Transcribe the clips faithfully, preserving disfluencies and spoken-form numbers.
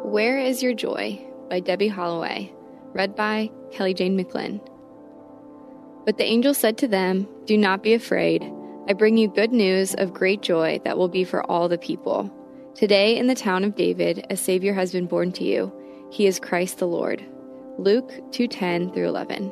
Where is Your Joy? By Debbie Holloway, read by Kelly Jane McLinn. But the angel said to them, "Do not be afraid. I bring you good news of great joy that will be for all the people. Today in the town of David, a Savior has been born to you. He is Christ the Lord." Luke two ten through eleven.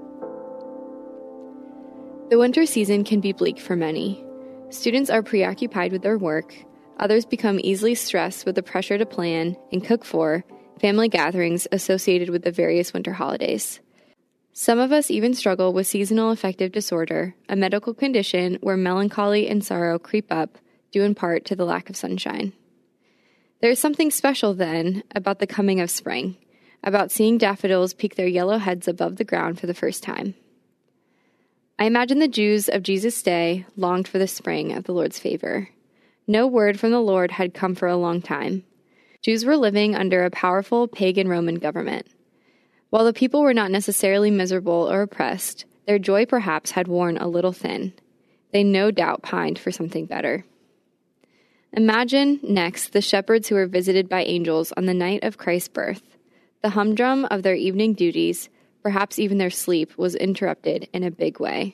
The winter season can be bleak for many. Students are preoccupied with their work. Others become easily stressed with the pressure to plan and cook for family gatherings associated with the various winter holidays. Some of us even struggle with seasonal affective disorder, a medical condition where melancholy and sorrow creep up, due in part to the lack of sunshine. There is something special, then, about the coming of spring, about seeing daffodils peek their yellow heads above the ground for the first time. I imagine the Jews of Jesus' day longed for the spring of the Lord's favor. No word from the Lord had come for a long time. Jews were living under a powerful pagan Roman government. While the people were not necessarily miserable or oppressed, their joy perhaps had worn a little thin. They no doubt pined for something better. Imagine, next, the shepherds who were visited by angels on the night of Christ's birth. The humdrum of their evening duties, perhaps even their sleep, was interrupted in a big way.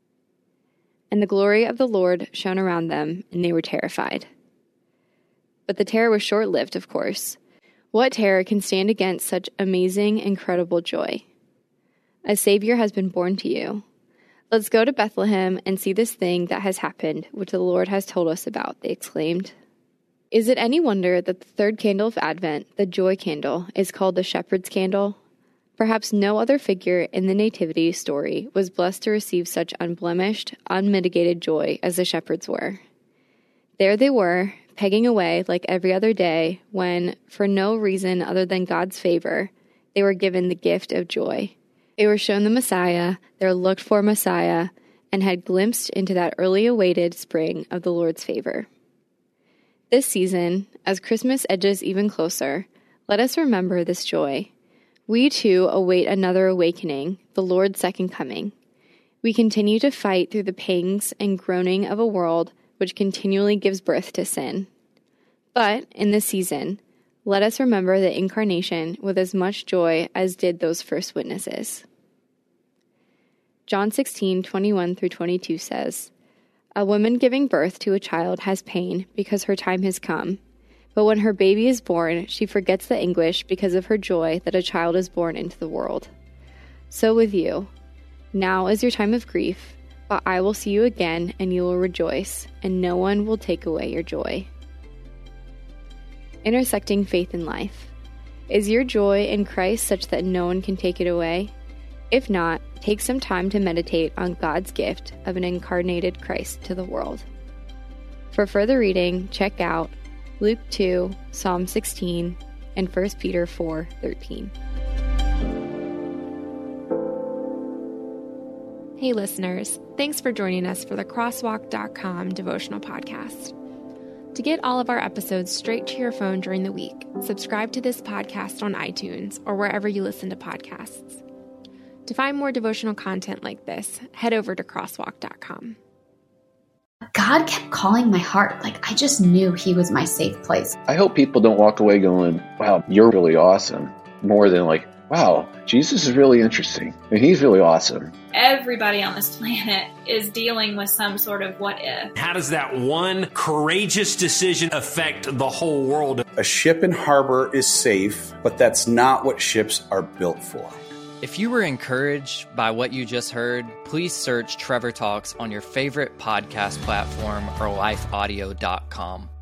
And the glory of the Lord shone around them, and they were terrified. But the terror was short-lived, of course. What terror can stand against such amazing, incredible joy? A Savior has been born to you. Let's go to Bethlehem and see this thing that has happened, which the Lord has told us about, they exclaimed. Is it any wonder that the third candle of Advent, the joy candle, is called the shepherd's candle? Perhaps no other figure in the Nativity story was blessed to receive such unblemished, unmitigated joy as the shepherds were. There they were, pegging away like every other day, when, for no reason other than God's favor, they were given the gift of joy. They were shown the Messiah, their looked-for Messiah, and had glimpsed into that early-awaited spring of the Lord's favor. This season, as Christmas edges even closer, let us remember this joy. We, too, await another awakening, the Lord's second coming. We continue to fight through the pangs and groaning of a world which continually gives birth to sin. But, in this season, let us remember the Incarnation with as much joy as did those first witnesses. John sixteen twenty-one through twenty-two says, "A woman giving birth to a child has pain because her time has come. But when her baby is born, she forgets the anguish because of her joy that a child is born into the world. So with you. Now is your time of grief, but I will see you again, and you will rejoice, and no one will take away your joy." Intersecting faith and life. Is your joy in Christ such that no one can take it away? If not, take some time to meditate on God's gift of an incarnated Christ to the world. For further reading, check out Luke two, Psalm sixteen, and First Peter four thirteen. Hey listeners, thanks for joining us for the crosswalk dot com devotional podcast. To get all of our episodes straight to your phone during the week, subscribe to this podcast on iTunes or wherever you listen to podcasts. To find more devotional content like this, head over to crosswalk dot com. God kept calling my heart. Like, I just knew he was my safe place. I hope people don't walk away going, wow, you're really awesome. More than like, wow, Jesus is really interesting. And he's really awesome. Everybody on this planet is dealing with some sort of what if. How does that one courageous decision affect the whole world? A ship in harbor is safe, but that's not what ships are built for. If you were encouraged by what you just heard, please search Trevor Talks on your favorite podcast platform or life audio dot com.